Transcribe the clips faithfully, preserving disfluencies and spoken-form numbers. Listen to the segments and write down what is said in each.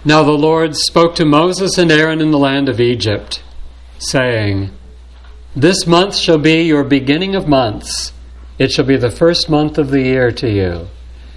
Now the Lord spoke to Moses and Aaron in the land of Egypt, saying, This month shall be your beginning of months. It shall be the first month of the year to you.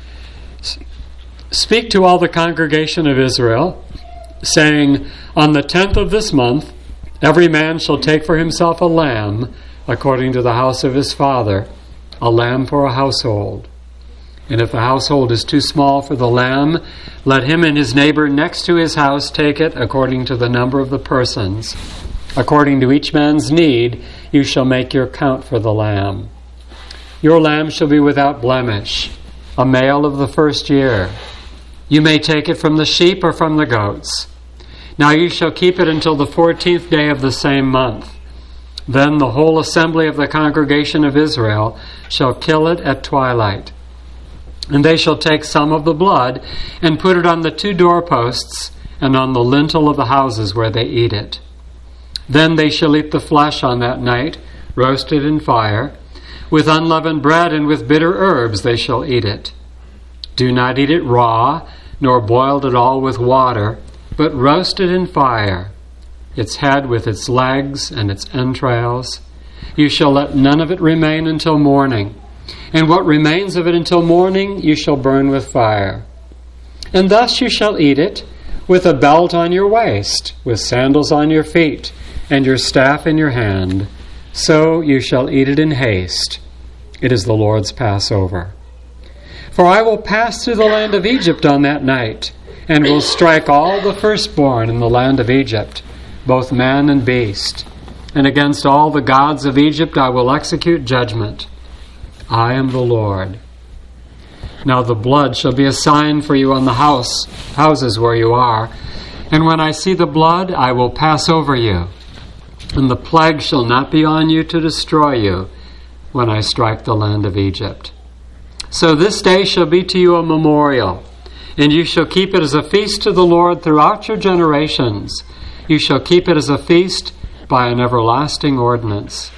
Speak to all the congregation of Israel, saying, On the tenth of this month, every man shall take for himself a lamb, according to the house of his father, a lamb for a household. And if the household is too small for the lamb, let him and his neighbor next to his house take it according to the number of the persons. According to each man's need, you shall make your count for the lamb. Your lamb shall be without blemish, a male of the first year. You may take it from the sheep or from the goats. Now you shall keep it until the fourteenth day of the same month. Then the whole assembly of the congregation of Israel shall kill it at twilight. And they shall take some of the blood and put it on the two doorposts and on the lintel of the houses where they eat it. Then they shall eat the flesh on that night, roasted in fire. With unleavened bread and with bitter herbs they shall eat it. Do not eat it raw, nor boiled at all with water, but roast it in fire, its head with its legs and its entrails. You shall let none of it remain until morning. And what remains of it until morning you shall burn with fire. And thus you shall eat it, with a belt on your waist, with sandals on your feet, and your staff in your hand. So you shall eat it in haste. It is the Lord's Passover. For I will pass through the land of Egypt on that night, and will strike all the firstborn in the land of Egypt, both man and beast. And against all the gods of Egypt I will execute judgment. I am the Lord. Now the blood shall be a sign for you on the house, houses where you are. And when I see the blood, I will pass over you. And the plague shall not be on you to destroy you when I strike the land of Egypt. So this day shall be to you a memorial, and you shall keep it as a feast to the Lord throughout your generations. You shall keep it as a feast by an everlasting ordinance.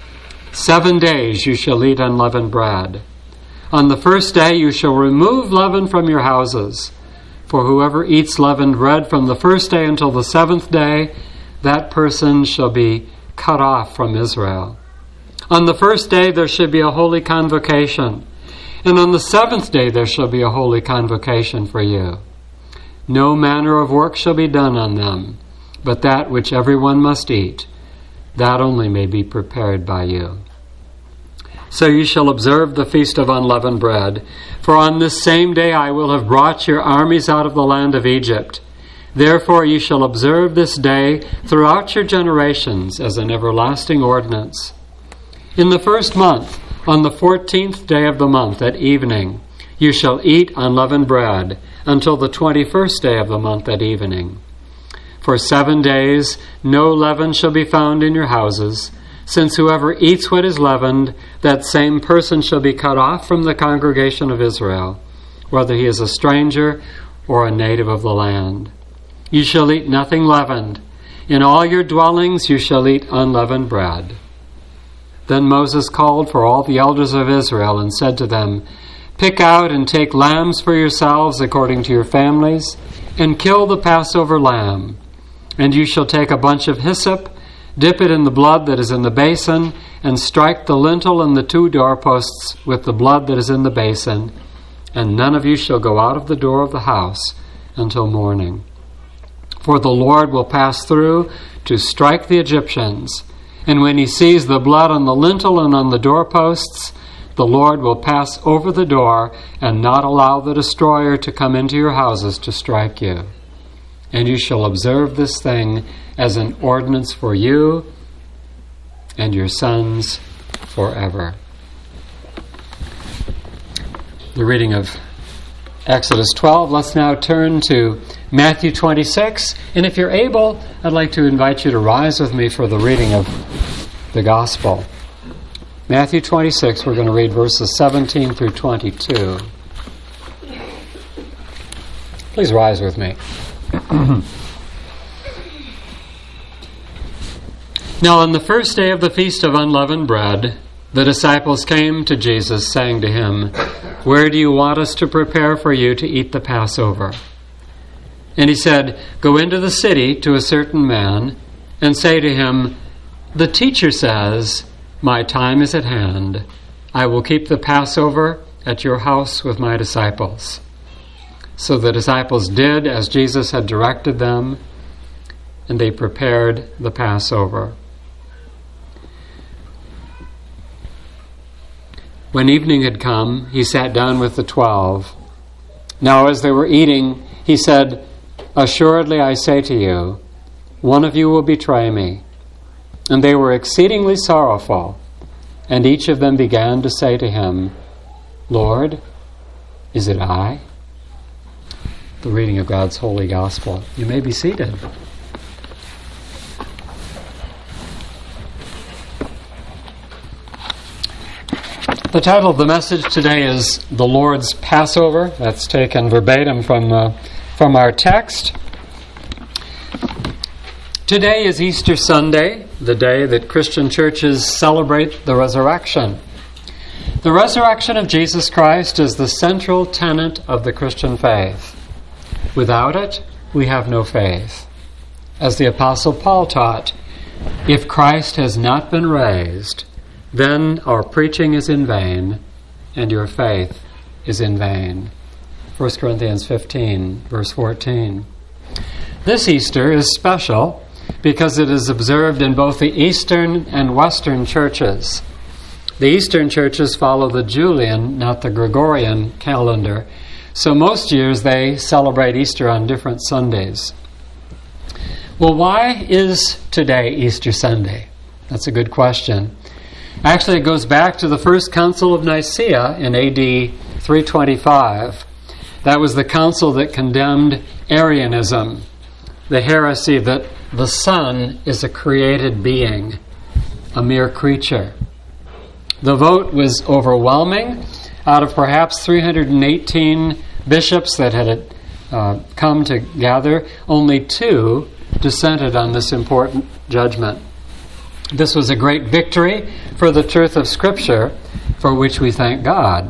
Seven days you shall eat unleavened bread. On the first day you shall remove leaven from your houses. For whoever eats leavened bread from the first day until the seventh day, that person shall be cut off from Israel. On the first day there shall be a holy convocation, and on the seventh day there shall be a holy convocation for you. No manner of work shall be done on them, but that which everyone must eat, that only may be prepared by you. So you shall observe the feast of unleavened bread, for on this same day I will have brought your armies out of the land of Egypt. Therefore you shall observe this day throughout your generations as an everlasting ordinance. In the first month, on the fourteenth day of the month at evening, you shall eat unleavened bread until the twenty-first day of the month at evening. For seven days no leaven shall be found in your houses, since whoever eats what is leavened, that same person shall be cut off from the congregation of Israel, whether he is a stranger or a native of the land. You shall eat nothing leavened. In all your dwellings you shall eat unleavened bread. Then Moses called for all the elders of Israel and said to them, Pick out and take lambs for yourselves according to your families, and kill the Passover lamb. And you shall take a bunch of hyssop, dip it in the blood that is in the basin, and strike the lintel and the two doorposts with the blood that is in the basin, and none of you shall go out of the door of the house until morning. For the Lord will pass through to strike the Egyptians, and when he sees the blood on the lintel and on the doorposts, the Lord will pass over the door and not allow the destroyer to come into your houses to strike you. And you shall observe this thing as an ordinance for you and your sons forever. The reading of Exodus twelve. Let's now turn to Matthew twenty-six. And if you're able, I'd like to invite you to rise with me for the reading of the Gospel. Matthew twenty-six, we're going to read verses seventeen through twenty-two. Please rise with me. Now on the first day of the Feast of Unleavened Bread, the disciples came to Jesus, saying to him, Where do you want us to prepare for you to eat the Passover? And he said, "Go into the city to a certain man and say to him, 'The teacher says, my time is at hand. I will keep the Passover at your house with my disciples.' So the disciples did as Jesus had directed them, and they prepared the Passover. When evening had come, he sat down with the twelve. Now as they were eating, he said, 'Assuredly I say to you, one of you will betray me.' And they were exceedingly sorrowful, and each of them began to say to him, 'Lord, is it I?'" The reading of God's holy gospel. You may be seated. The title of the message today is The Lord's Passover. That's taken verbatim from, uh, from our text. Today is Easter Sunday, the day that Christian churches celebrate the resurrection. The resurrection of Jesus Christ is the central tenet of the Christian faith. Without it, we have no faith. As the Apostle Paul taught, if Christ has not been raised, then our preaching is in vain, and your faith is in vain. First Corinthians fifteen, verse fourteen. This Easter is special because it is observed in both the Eastern and Western churches. The Eastern churches follow the Julian, not the Gregorian calendar, so most years they celebrate Easter on different Sundays. Well, why is today Easter Sunday? That's a good question. Actually, it goes back to the First Council of Nicaea in A D three twenty-five. That was the council that condemned Arianism, the heresy that the Son is a created being, a mere creature. The vote was overwhelming. Out of perhaps three hundred eighteen bishops that had uh, come together, only two dissented on this important judgment. This was a great victory for the truth of Scripture, for which we thank God.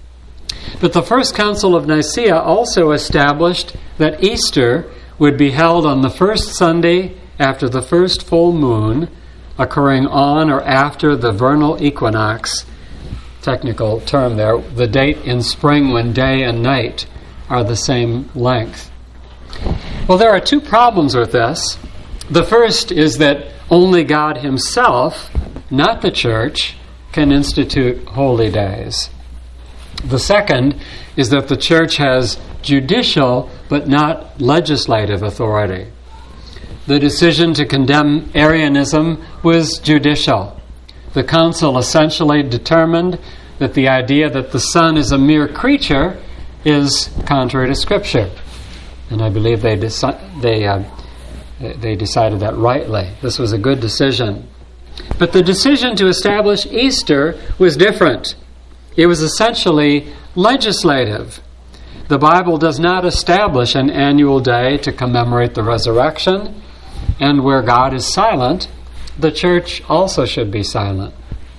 But the First Council of Nicaea also established that Easter would be held on the first Sunday after the first full moon, occurring on or after the vernal equinox. Technical term there, the date in spring when day and night are the same length. Well, there are two problems with this. The first is that only God Himself, not the church, can institute holy days. The second is that the church has judicial but not legislative authority. The decision to condemn Arianism was judicial. The council essentially determined that the idea that the Son is a mere creature is contrary to Scripture. And I believe they deci- they uh, they decided that rightly. This was a good decision. But the decision to establish Easter was different. It was essentially legislative. The Bible does not establish an annual day to commemorate the resurrection, and where God is silent, the church also should be silent.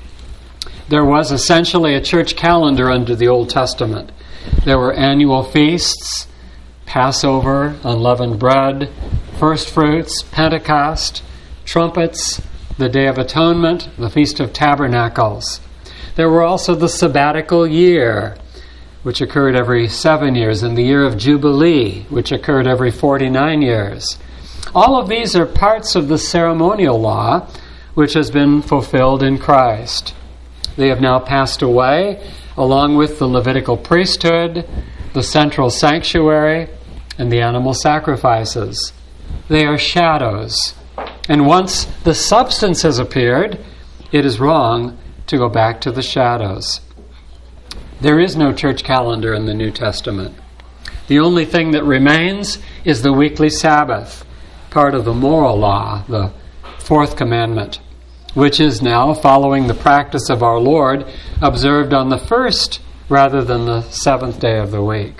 There was essentially a church calendar under the Old Testament. There were annual feasts, Passover, unleavened bread, first fruits, Pentecost, trumpets, the Day of Atonement, the Feast of Tabernacles. There were also the sabbatical year, which occurred every seven years, and the year of Jubilee, which occurred every forty-nine years. All of these are parts of the ceremonial law, which has been fulfilled in Christ. They have now passed away, along with the Levitical priesthood, the central sanctuary, and the animal sacrifices. They are shadows. And once the substance has appeared, it is wrong to go back to the shadows. There is no church calendar in the New Testament. The only thing that remains is the weekly Sabbath, part of the moral law, the fourth commandment, which is now, following the practice of our Lord, observed on the first rather than the seventh day of the week.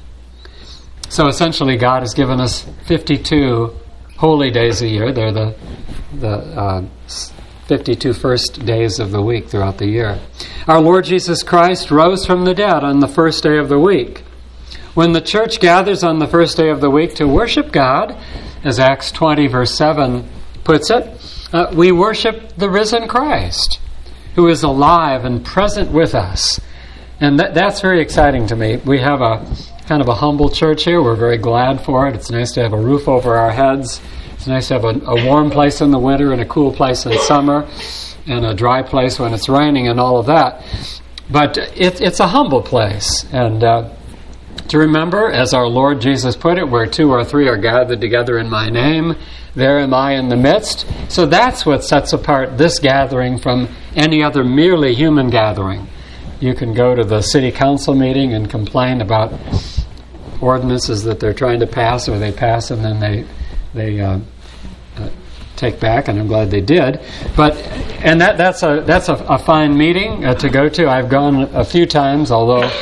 So essentially, God has given us fifty-two holy days a year. They're the, the uh, fifty-two first days of the week throughout the year. Our Lord Jesus Christ rose from the dead on the first day of the week. When the church gathers on the first day of the week to worship God, as Acts twenty verse seven puts it, uh, we worship the risen Christ, who is alive and present with us. And that, that's very exciting to me. We have a kind of a humble church here. We're very glad for it. It's nice to have a roof over our heads. It's nice to have a, a warm place in the winter and a cool place in summer and a dry place when it's raining and all of that. But it, it's a humble place. And uh, to remember, as our Lord Jesus put it, where two or three are gathered together in my name, there am I in the midst. So that's what sets apart this gathering from any other merely human gathering. You can go to the city council meeting and complain about ordinances that they're trying to pass, or they pass and then they they uh, uh, take back, and I'm glad they did. But and that that's a that's a, a fine meeting uh, to go to. I've gone a few times, although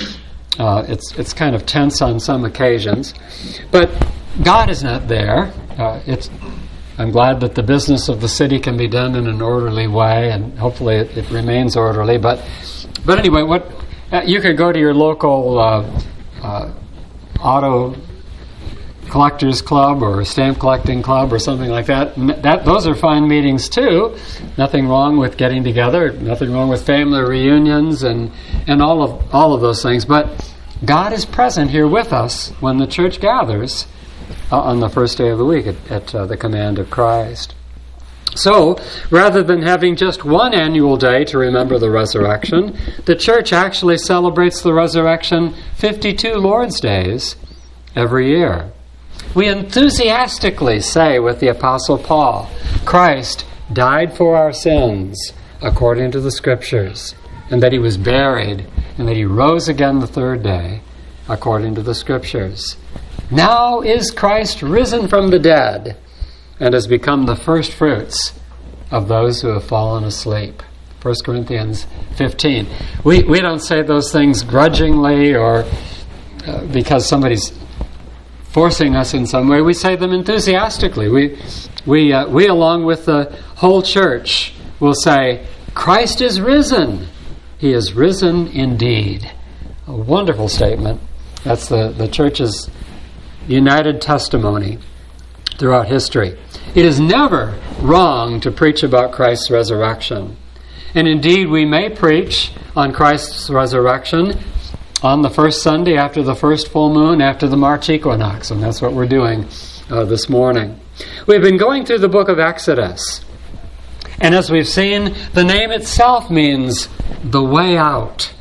uh, it's it's kind of tense on some occasions. But God is not there. Uh, it's I'm glad that the business of the city can be done in an orderly way, and hopefully it, it remains orderly. But but anyway, what uh, you could go to your local uh, uh, auto collectors club or stamp collecting club or something like that. That those are fine meetings too. Nothing wrong with getting together. Nothing wrong with family reunions and and all of all of those things. But God is present here with us when the church gathers uh, on the first day of the week at, at uh, the command of Christ. So, rather than having just one annual day to remember the resurrection, the church actually celebrates the resurrection fifty-two Lord's Days every year. We enthusiastically say with the Apostle Paul, Christ died for our sins according to the Scriptures, and that he was buried, and that he rose again the third day according to the Scriptures. Now is Christ risen from the dead, and has become the first fruits of those who have fallen asleep. First Corinthians fifteen. We we don't say those things grudgingly or uh, because somebody's forcing us in some way. We say them enthusiastically. We we uh, we along with the whole church will say, Christ is risen. He is risen indeed. A wonderful statement. That's the, the church's united testimony throughout history. It is never wrong to preach about Christ's resurrection. And indeed, we may preach on Christ's resurrection on the first Sunday after the first full moon, after the March equinox. And that's what we're doing uh, this morning. We've been going through the book of Exodus. And as we've seen, the name itself means the way out.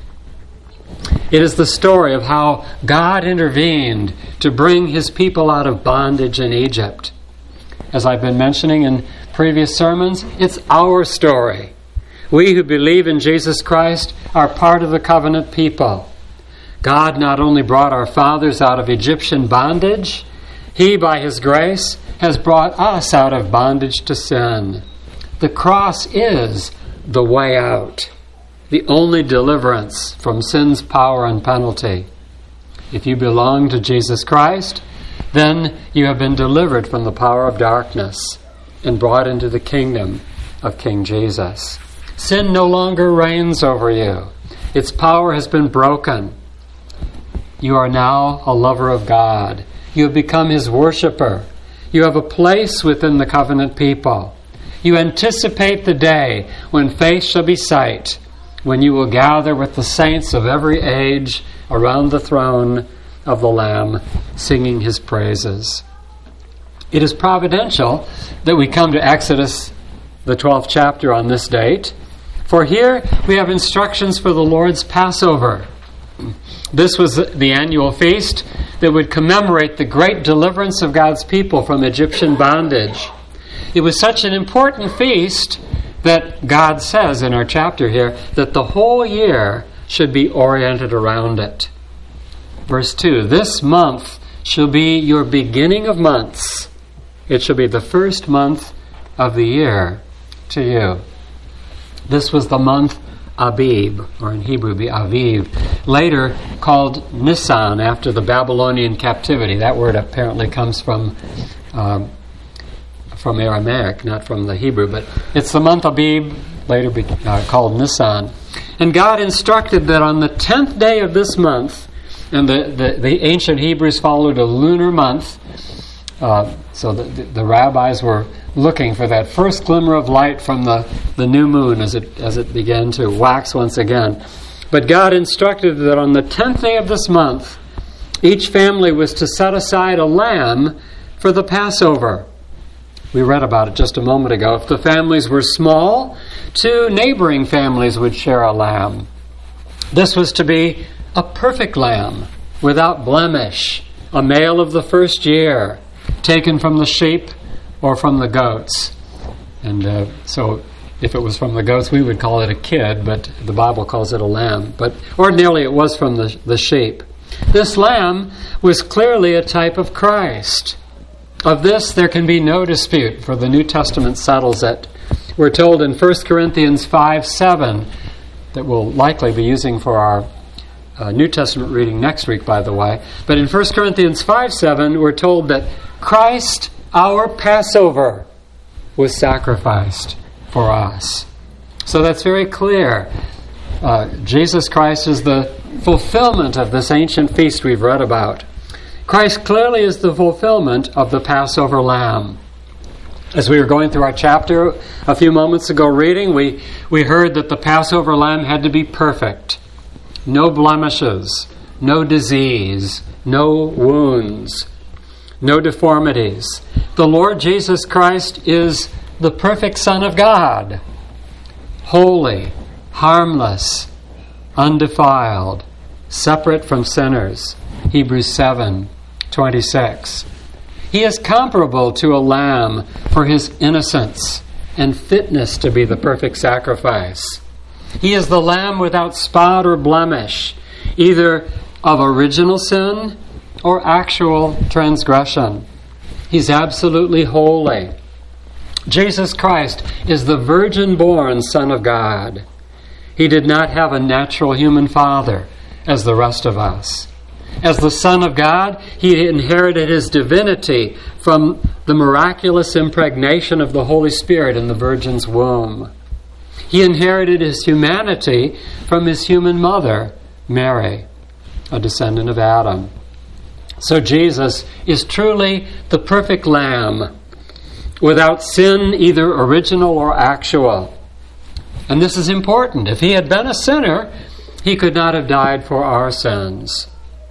It is the story of how God intervened to bring his people out of bondage in Egypt. As I've been mentioning in previous sermons, it's our story. We who believe in Jesus Christ are part of the covenant people. God not only brought our fathers out of Egyptian bondage, he, by his grace, has brought us out of bondage to sin. The cross is the way out, the only deliverance from sin's power and penalty. If you belong to Jesus Christ, then you have been delivered from the power of darkness and brought into the kingdom of King Jesus. Sin no longer reigns over you. Its power has been broken. You are now a lover of God. You have become his worshiper. You have a place within the covenant people. You anticipate the day when faith shall be sight, when you will gather with the saints of every age around the throne of the Lamb, singing his praises. It is providential that we come to Exodus, the twelfth chapter, on this date, for here we have instructions for the Lord's Passover. This was the annual feast that would commemorate the great deliverance of God's people from Egyptian bondage. It was such an important feast that God says in our chapter here that the whole year should be oriented around it. Verse two, this month shall be your beginning of months. It shall be the first month of the year to you. This was the month Abib, or in Hebrew, the Aviv, later called Nisan after the Babylonian captivity. That word apparently comes from um, from Aramaic, not from the Hebrew, but it's the month Abib, later be, uh, called Nisan. And God instructed that on the tenth day of this month, And the, the, the ancient Hebrews followed a lunar month. Uh, so the, the, the rabbis were looking for that first glimmer of light from the, the new moon as it as it began to wax once again. But God instructed that on the tenth day of this month, each family was to set aside a lamb for the Passover. We read about it just a moment ago. If the families were small, two neighboring families would share a lamb. This was to be a perfect lamb, without blemish, a male of the first year, taken from the sheep or from the goats. And uh, so if it was from the goats, we would call it a kid, but the Bible calls it a lamb. But ordinarily it was from the, the sheep. This lamb was clearly a type of Christ. Of this there can be no dispute, for the New Testament settles it. We're told in First Corinthians five seven, that we'll likely be using for our uh, New Testament reading next week, by the way. But in First Corinthians five seven, we're told that Christ, our Passover, was sacrificed for us. So that's very clear. Uh, Jesus Christ is the fulfillment of this ancient feast we've read about. Christ clearly is the fulfillment of the Passover lamb. As we were going through our chapter a few moments ago reading, we, we heard that the Passover lamb had to be perfect. No blemishes, no disease, no wounds, no deformities. The Lord Jesus Christ is the perfect Son of God, holy, harmless, undefiled, separate from sinners. Hebrews seven twenty-six. He is comparable to a lamb for his innocence and fitness to be the perfect sacrifice. He is the lamb without spot or blemish, either of original sin or actual transgression. He's absolutely holy. Jesus Christ is the virgin-born Son of God. He did not have a natural human father as the rest of us. As the Son of God, he inherited his divinity from the miraculous impregnation of the Holy Spirit in the Virgin's womb. He inherited his humanity from his human mother, Mary, a descendant of Adam. So Jesus is truly the perfect Lamb, without sin, either original or actual. And this is important. If he had been a sinner, he could not have died for our sins.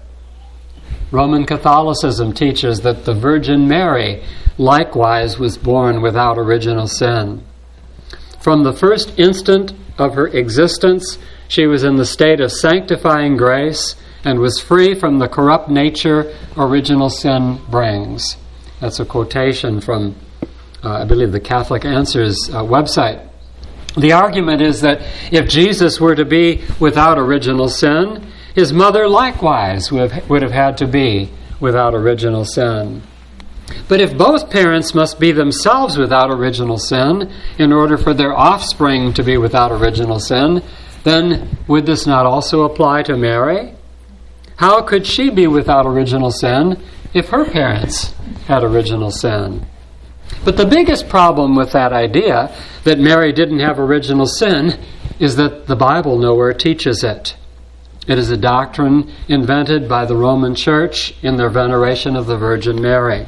Roman Catholicism teaches that the Virgin Mary likewise was born without original sin. From the first instant of her existence, she was in the state of sanctifying grace and was free from the corrupt nature original sin brings. That's a quotation from, uh, I believe, the Catholic Answers uh, website. The argument is that if Jesus were to be without original sin, his mother likewise would have, would have had to be without original sin. But if both parents must be themselves without original sin in order for their offspring to be without original sin, then would this not also apply to Mary? How could she be without original sin if her parents had original sin? But the biggest problem with that idea that Mary didn't have original sin is that the Bible nowhere teaches it. It is a doctrine invented by the Roman Church in their veneration of the Virgin Mary.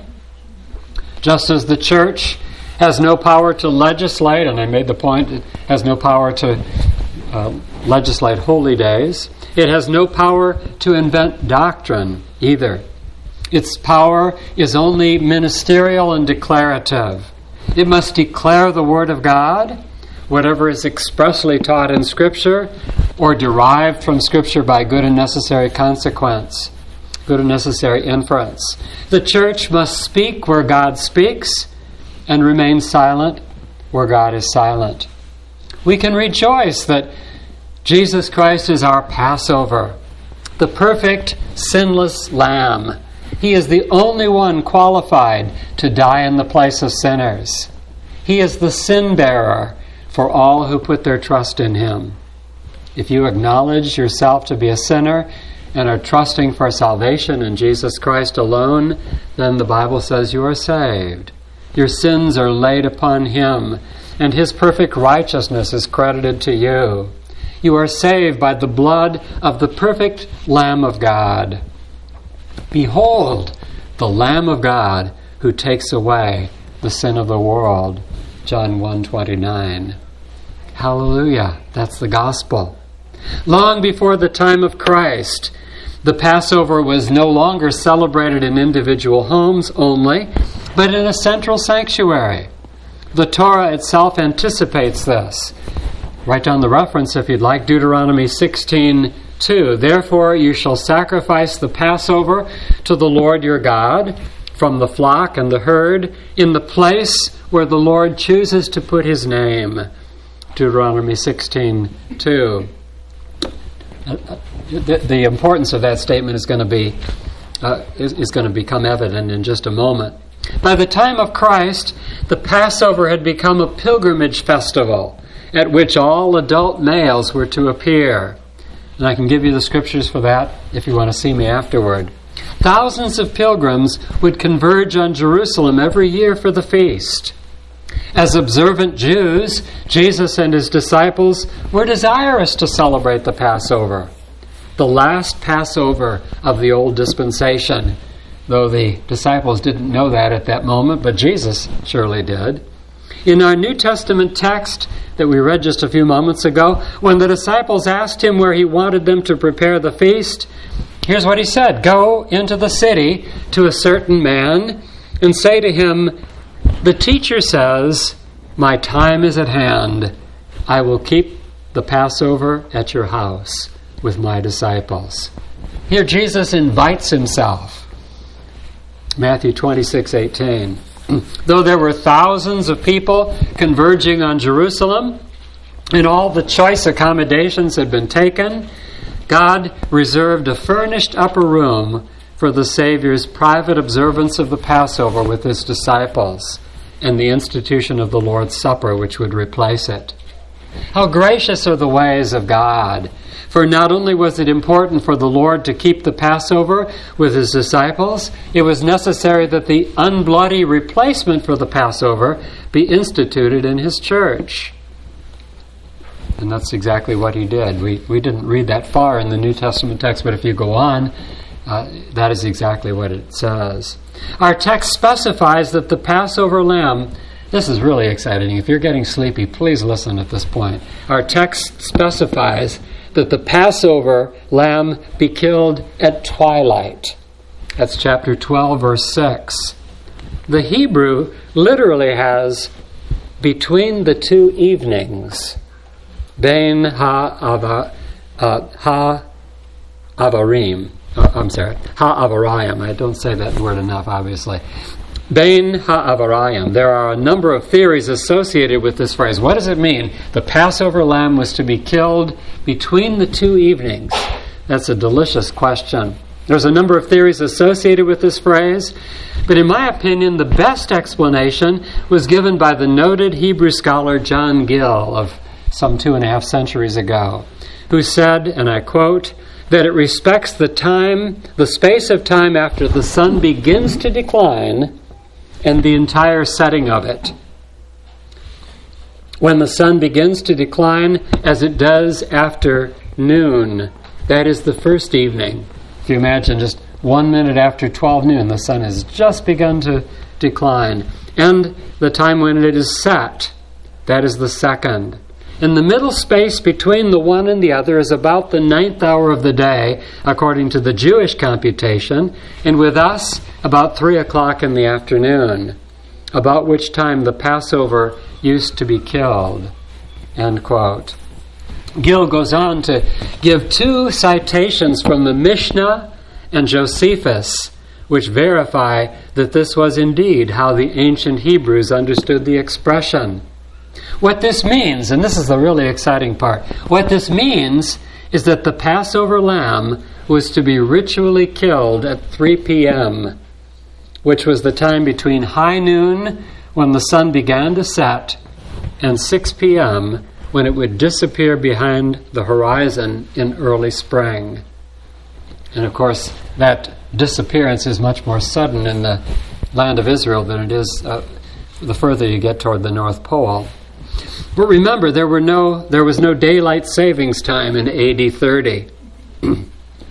Just as the Church has no power to legislate, and I made the point, it has no power to uh, legislate holy days, it has no power to invent doctrine either. Its power is only ministerial and declarative. It must declare the Word of God, whatever is expressly taught in Scripture or derived from Scripture by good and necessary consequence, good and necessary inference. The church must speak where God speaks and remain silent where God is silent. We can rejoice that Jesus Christ is our Passover, the perfect, sinless Lamb. He is the only one qualified to die in the place of sinners. He is the sin bearer for all who put their trust in him. If you acknowledge yourself to be a sinner and are trusting for salvation in Jesus Christ alone, then the Bible says you are saved. Your sins are laid upon him, and his perfect righteousness is credited to you. You are saved by the blood of the perfect Lamb of God. Behold, the Lamb of God who takes away the sin of the world. John one twenty-nine. Hallelujah. That's the gospel. Long before the time of Christ, the Passover was no longer celebrated in individual homes only, but in a central sanctuary. The Torah itself anticipates this. Write down the reference if you'd like, Deuteronomy sixteen two. Therefore you shall sacrifice the Passover to the Lord your God from the flock and the herd in the place where the Lord chooses to put his name. Deuteronomy sixteen two. The, the importance of that statement is going to be uh, is, is going to become evident in just a moment. By the time of Christ, the Passover had become a pilgrimage festival at which all adult males were to appear. And I can give you the scriptures for that if you want to see me afterward. Thousands of pilgrims would converge on Jerusalem every year for the feast. As observant Jews, Jesus and his disciples were desirous to celebrate the Passover, the last Passover of the old dispensation, though the disciples didn't know that at that moment, but Jesus surely did. In our New Testament text that we read just a few moments ago, when the disciples asked him where he wanted them to prepare the feast, here's what he said: "Go into the city to a certain man and say to him, 'The teacher says, my time is at hand. I will keep the Passover at your house with my disciples.'" Here Jesus invites himself. Matthew twenty-six eighteen. Though there were thousands of people converging on Jerusalem, and all the choice accommodations had been taken, God reserved a furnished upper room for the Savior's private observance of the Passover with his disciples and the institution of the Lord's Supper, which would replace it. How gracious are the ways of God! For not only was it important for the Lord to keep the Passover with his disciples, it was necessary that the unbloody replacement for the Passover be instituted in his church. And that's exactly what he did. We we didn't read that far in the New Testament text, but if you go on, uh, that is exactly what it says. Our text specifies that the Passover lamb, this is really exciting. If you're getting sleepy, please listen at this point. Our text specifies that the Passover lamb be killed at twilight. That's chapter twelve, verse six. The Hebrew literally has between the two evenings. Bein ha-avarim. Uh, ha-avarim. Uh, I'm sorry. Ha-avarayim. I don't say that word enough, obviously. Bein ha-avarayim. There are a number of theories associated with this phrase. What does it mean? The Passover lamb was to be killed between the two evenings. That's a delicious question. There's a number of theories associated with this phrase, but in my opinion, the best explanation was given by the noted Hebrew scholar John Gill of some two and a half centuries ago, who said, and I quote, that it respects the time, the space of time after the sun begins to decline and the entire setting of it. When the sun begins to decline, as it does after noon, that is the first evening. If you imagine just one minute after twelve noon, the sun has just begun to decline. And the time when it is set, that is the second. And the middle space between the one and the other is about the ninth hour of the day, according to the Jewish computation, and with us, about three o'clock in the afternoon, about which time the Passover used to be killed. End quote. Gill goes on to give two citations from the Mishnah and Josephus, which verify that this was indeed how the ancient Hebrews understood the expression. What this means, and this is the really exciting part, what this means is that the Passover lamb was to be ritually killed at three p.m., which was the time between high noon, when the sun began to set, and six p.m., when it would disappear behind the horizon in early spring. And of course, that disappearance is much more sudden in the land of Israel than it is uh, the further you get toward the North Pole. But remember, there were no there was no daylight savings time in A D thirty.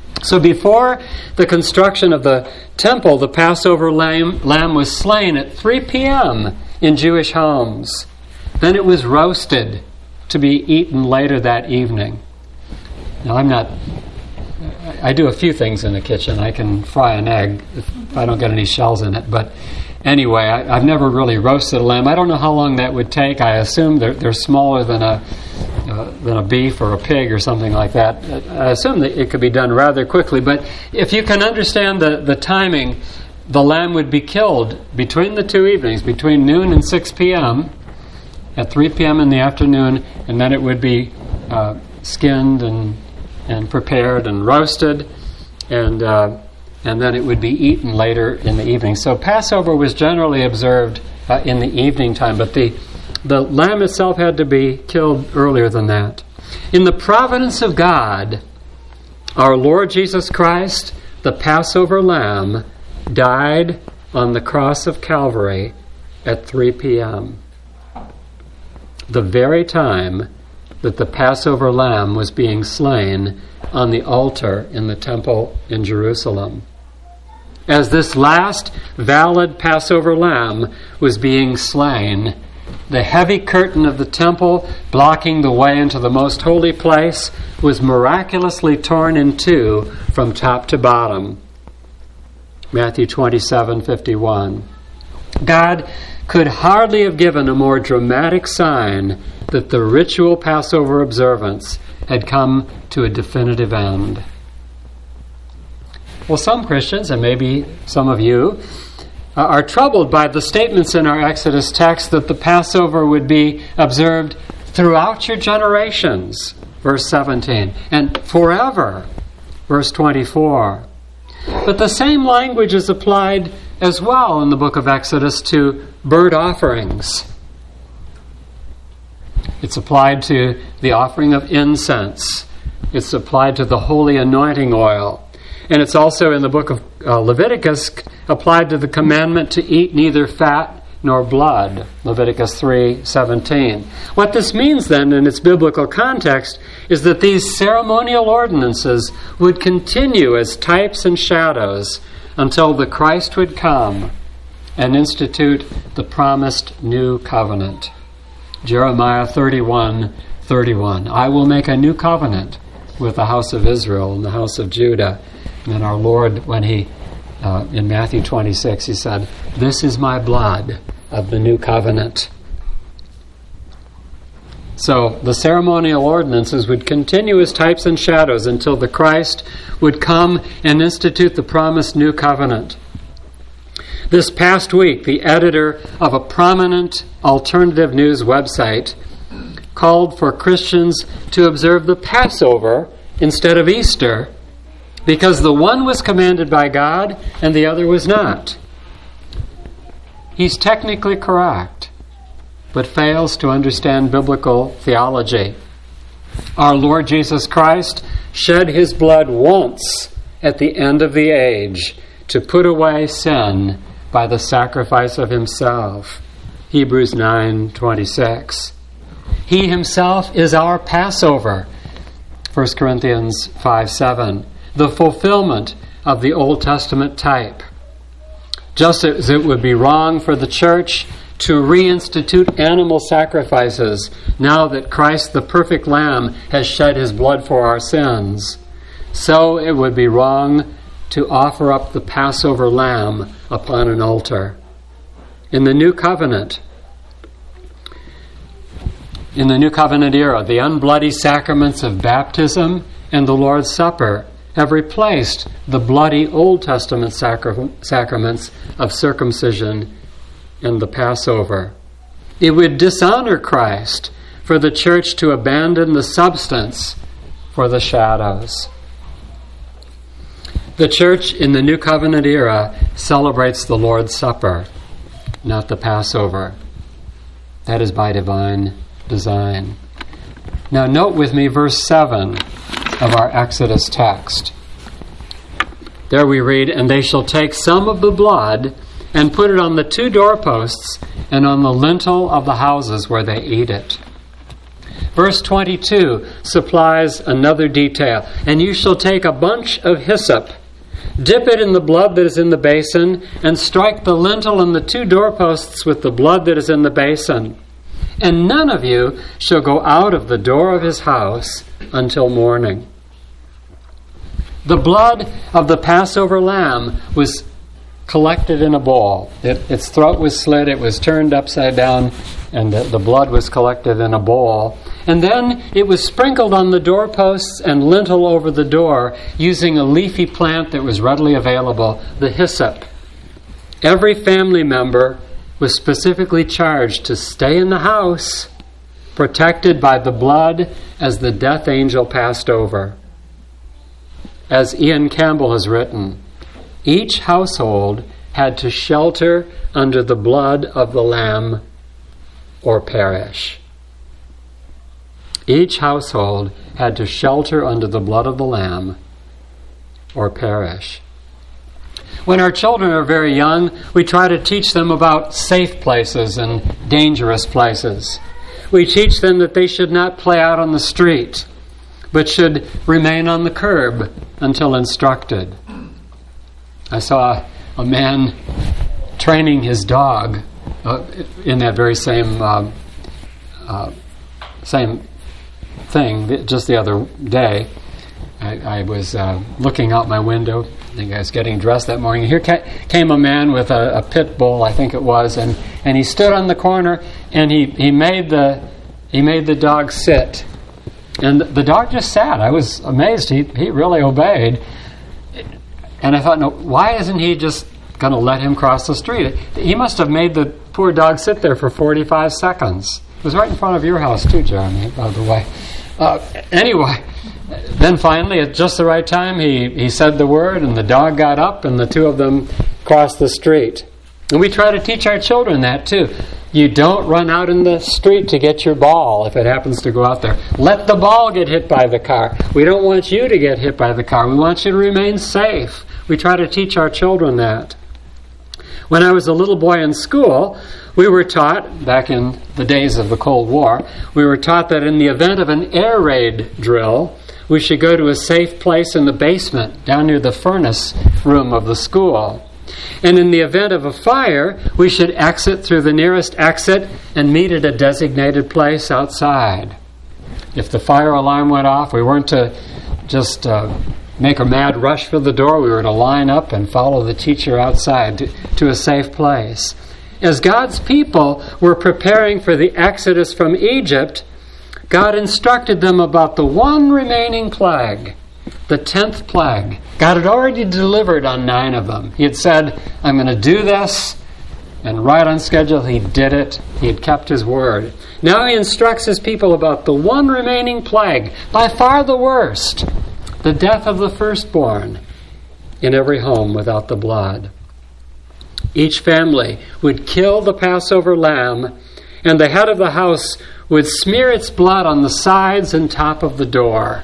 So before the construction of the temple, the Passover lamb, lamb was slain at three p.m. in Jewish homes. Then it was roasted to be eaten later that evening. Now, I'm not... I do a few things in the kitchen. I can fry an egg if I don't get any shells in it. But anyway, I, I've never really roasted a lamb. I don't know how long that would take. I assume they're, they're smaller than a uh, than a beef or a pig or something like that. I assume that it could be done rather quickly. But if you can understand the, the timing, the lamb would be killed between the two evenings, between noon and six p.m., at three p.m. in the afternoon, and then it would be uh, skinned and and prepared and roasted, and uh, and then it would be eaten later in the evening. So Passover was generally observed uh, in the evening time, but the the lamb itself had to be killed earlier than that. In the providence of God, our Lord Jesus Christ, the Passover lamb, died on the cross of Calvary at three p.m., the very time that the Passover lamb was being slain on the altar in the temple in Jerusalem. As this last valid Passover lamb was being slain, the heavy curtain of the temple blocking the way into the most holy place was miraculously torn in two from top to bottom. Matthew twenty-seven fifty-one. God could hardly have given a more dramatic sign that the ritual Passover observance had come to a definitive end. Well, some Christians, and maybe some of you, uh, are troubled by the statements in our Exodus text that the Passover would be observed throughout your generations, verse seventeen, and forever, verse twenty-four. But the same language is applied as well in the book of Exodus to burnt offerings. It's applied to the offering of incense. It's applied to the holy anointing oil. And it's also in the book of uh, Leviticus applied to the commandment to eat neither fat nor blood, Leviticus three seventeen. What this means then in its biblical context is that these ceremonial ordinances would continue as types and shadows until the Christ would come and institute the promised new covenant. Jeremiah thirty-one thirty-one. I will make a new covenant with the house of Israel and the house of Judah. And our Lord, when he, uh, in Matthew twenty-six, he said, this is my blood of the new covenant. So the ceremonial ordinances would continue as types and shadows until the Christ would come and institute the promised new covenant. This past week, the editor of a prominent alternative news website called for Christians to observe the Passover instead of Easter because the one was commanded by God and the other was not. He's technically correct, but fails to understand biblical theology. Our Lord Jesus Christ shed his blood once at the end of the age to put away sin by the sacrifice of himself. Hebrews nine twenty-six. He himself is our Passover. First Corinthians five seven. The fulfillment of the Old Testament type. Just as it would be wrong for the church to reinstitute animal sacrifices now that Christ, the perfect Lamb, has shed his blood for our sins, so it would be wrong to offer up the Passover lamb upon an altar. In the New Covenant, in the New Covenant era, the unbloody sacraments of baptism and the Lord's Supper have replaced the bloody Old Testament sacra- sacraments of circumcision and the Passover. It would dishonor Christ for the church to abandon the substance for the shadows. The church in the New Covenant era celebrates the Lord's Supper, not the Passover. That is by divine design. Now note with me verse seven of our Exodus text. There we read, and they shall take some of the blood and put it on the two doorposts and on the lintel of the houses where they eat it. Verse twenty-two supplies another detail. And you shall take a bunch of hyssop, dip it in the blood that is in the basin, and strike the lintel and the two doorposts with the blood that is in the basin. And none of you shall go out of the door of his house until morning. The blood of the Passover lamb was collected in a bowl. It, its throat was slit, it was turned upside down, and the, the blood was collected in a bowl. And then it was sprinkled on the doorposts and lintel over the door using a leafy plant that was readily available, the hyssop. Every family member was specifically charged to stay in the house, protected by the blood as the death angel passed over. As Ian Campbell has written, each household had to shelter under the blood of the Lamb or perish. Each household had to shelter under the blood of the Lamb or perish. When our children are very young, we try to teach them about safe places and dangerous places. We teach them that they should not play out on the street, but should remain on the curb until instructed. I saw a man training his dog uh, in that very same uh, uh, same thing just the other day. I, I was uh, looking out my window. I think I was getting dressed that morning. Here ca- came a man with a, a pit bull, I think it was, and, and he stood on the corner and he, he made the he made the dog sit. And the dog just sat. I was amazed. He he really obeyed. And I thought, no, why isn't he just going to let him cross the street? He must have made the poor dog sit there for forty-five seconds. It was right in front of your house too, Jeremy, by the way. Uh, anyway, then finally, at just the right time, he, he said the word, and the dog got up, and the two of them crossed the street. And we try to teach our children that too. You don't run out in the street to get your ball if it happens to go out there. Let the ball get hit by the car. We don't want you to get hit by the car. We want you to remain safe. We try to teach our children that. When I was a little boy in school, we were taught, back in the days of the Cold War, we were taught that in the event of an air raid drill, we should go to a safe place in the basement, down near the furnace room of the school. And in the event of a fire, we should exit through the nearest exit and meet at a designated place outside. If the fire alarm went off, we weren't to just uh, make a mad rush for the door. We were to line up and follow the teacher outside to, to a safe place. As God's people were preparing for the exodus from Egypt, God instructed them about the one remaining plague, the tenth plague. God had already delivered on nine of them. He had said, I'm going to do this, and right on schedule he did it. He had kept his word. Now he instructs his people about the one remaining plague, by far the worst, the death of the firstborn in every home without the blood. Each family would kill the Passover lamb, and the head of the house would smear its blood on the sides and top of the door.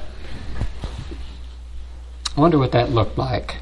I wonder what that looked like.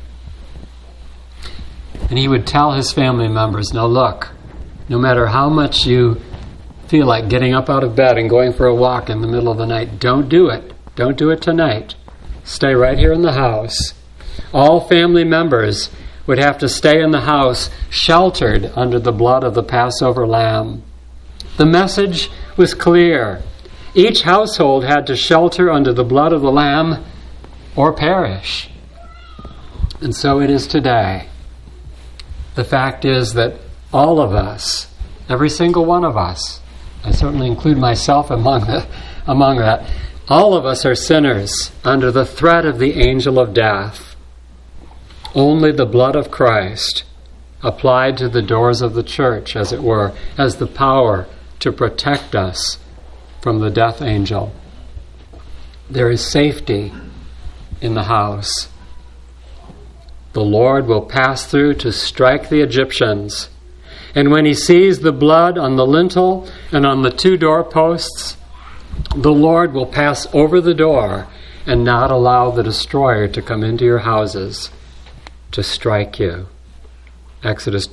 And he would tell his family members, now look, no matter how much you feel like getting up out of bed and going for a walk in the middle of the night, don't do it. Don't do it tonight. Stay right here in the house. All family members would have to stay in the house, sheltered under the blood of the Passover lamb. The message was clear. Each household had to shelter under the blood of the lamb or perish. And so it is today. The fact is that all of us, every single one of us, I certainly include myself among the, among that, all of us are sinners under the threat of the angel of death. Only the blood of Christ, applied to the doors of the church, as it were, has the power to protect us from the death angel. There is safety in the house. The Lord will pass through to strike the Egyptians. And when he sees the blood on the lintel and on the two doorposts, the Lord will pass over the door and not allow the destroyer to come into your houses to strike you. Exodus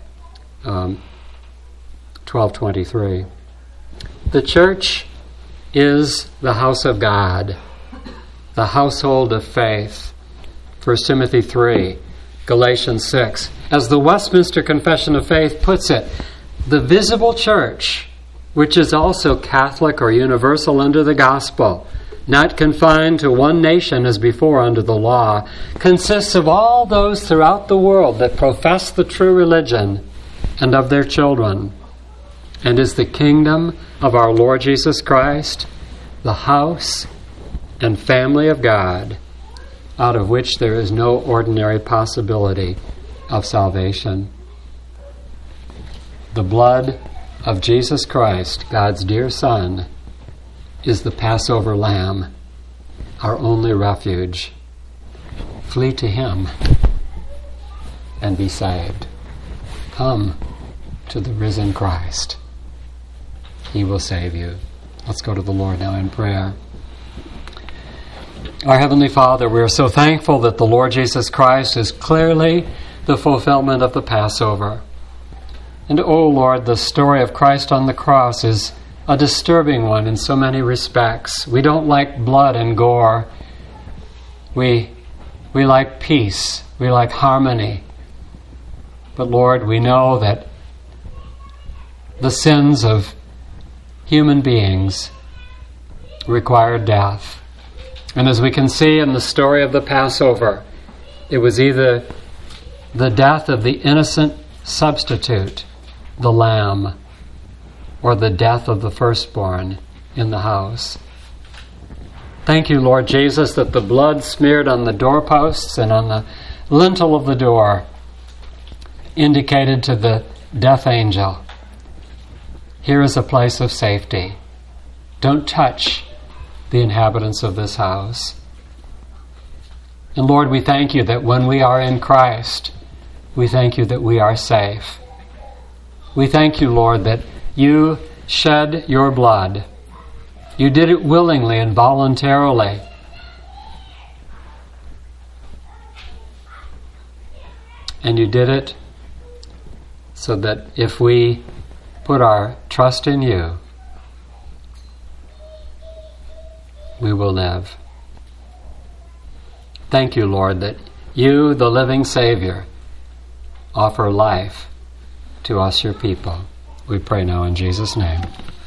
um, twelve twenty-three. The church is the house of God, the household of faith. First Timothy three, Galatians six. As the Westminster Confession of Faith puts it, the visible church, which is also Catholic or universal under the gospel, not confined to one nation as before under the law, consists of all those throughout the world that profess the true religion and of their children, and is the kingdom of our Lord Jesus Christ, the house and family of God, out of which there is no ordinary possibility of salvation. The blood of Jesus Christ, God's dear Son, is the Passover lamb, our only refuge. Flee to Him and be saved. Come to the risen Christ. He will save you. Let's go to the Lord now in prayer. Our Heavenly Father, we are so thankful that the Lord Jesus Christ is clearly the fulfillment of the Passover. And, oh Lord, the story of Christ on the cross is a disturbing one in so many respects. We don't like blood and gore. We, we like peace. We like harmony. But Lord, we know that the sins of human beings require death. And as we can see in the story of the Passover, it was either the death of the innocent substitute, the lamb, or the death of the firstborn in the house. Thank you, Lord Jesus, that the blood smeared on the doorposts and on the lintel of the door indicated to the death angel, here is a place of safety. Don't touch the inhabitants of this house. And Lord, we thank you that when we are in Christ, we thank you that we are safe. We thank you, Lord, that you shed your blood. You did it willingly and voluntarily. And you did it so that if we put our trust in you, we will live. Thank you, Lord, that you, the living Savior, offer life to us, your people. We pray now in Jesus' name.